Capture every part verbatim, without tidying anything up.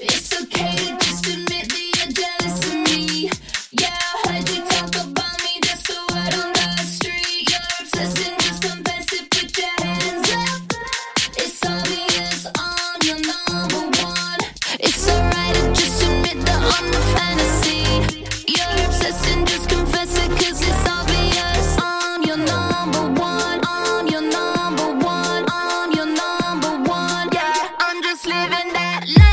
It's okay to just admit that you're jealous of me. Yeah, I heard you talk about me, just a word on the street. You're obsessed and just confess it, put your hands up. It's obvious I'm your number one. It's alright to just admit that I'm the fantasy. You're obsessed and just confess it, cause it's obvious I'm your number one. I'm your number one. I'm your number one. Yeah, I'm just living that life.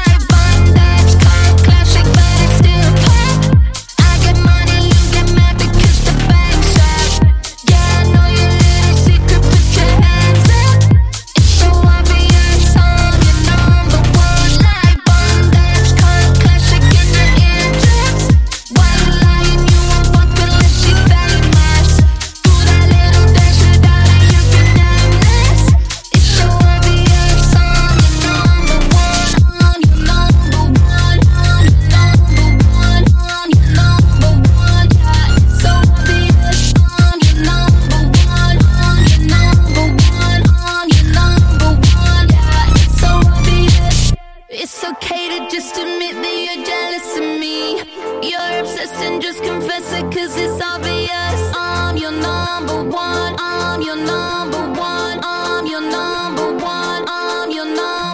It's okay to just admit that you're jealous of me. You're obsessed and just confess it, cause it's obvious I'm your number one. I'm your number one. I'm your number one. I'm your number one.